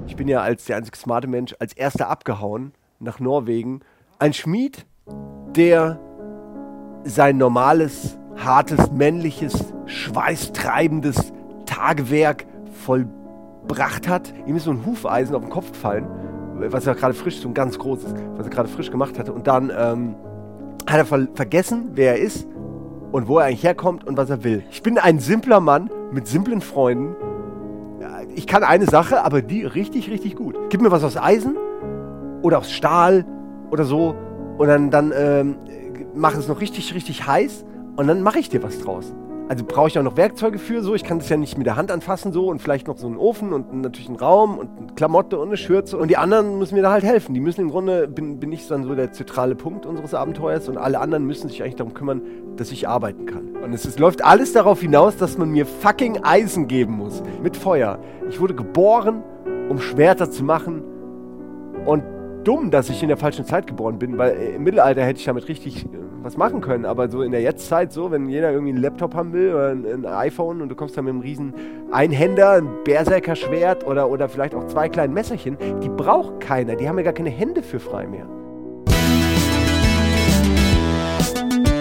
Ich bin ja als der einzige smarte Mensch als erster abgehauen nach Norwegen. Ein Schmied, der sein normales, hartes, männliches, schweißtreibendes Tagewerk vollbracht hat. Ihm ist so ein Hufeisen auf den Kopf gefallen, was er gerade frisch, so ein ganz großes, was er gerade frisch gemacht hatte. Und dann hat er vergessen, wer er ist und wo er eigentlich herkommt und was er will. Ich bin ein simpler Mann mit simplen Freunden. Ich kann eine Sache, aber die richtig, richtig gut. Gib mir was aus Eisen oder aus Stahl oder so und dann mach es noch richtig, richtig heiß und dann mache ich dir was draus. Also brauche ich auch noch Werkzeuge für, so. Ich kann das ja nicht mit der Hand anfassen, so. Und vielleicht noch so einen Ofen und natürlich einen Raum und eine Klamotte und eine Schürze. Und die anderen müssen mir da halt helfen. Die müssen im Grunde, bin ich dann so der zentrale Punkt unseres Abenteuers. Und alle anderen müssen sich eigentlich darum kümmern, dass ich arbeiten kann. Und es läuft alles darauf hinaus, dass man mir fucking Eisen geben muss. Mit Feuer. Ich wurde geboren, um Schwerter zu machen. Und dumm, dass ich in der falschen Zeit geboren bin, weil im Mittelalter hätte ich damit richtig was machen können, aber so in der Jetztzeit, so, wenn jeder irgendwie einen Laptop haben will oder ein iPhone und du kommst dann mit einem riesen Einhänder, ein Berserker-Schwert oder vielleicht auch 2 kleinen Messerchen, die braucht keiner, die haben ja gar keine Hände für frei mehr.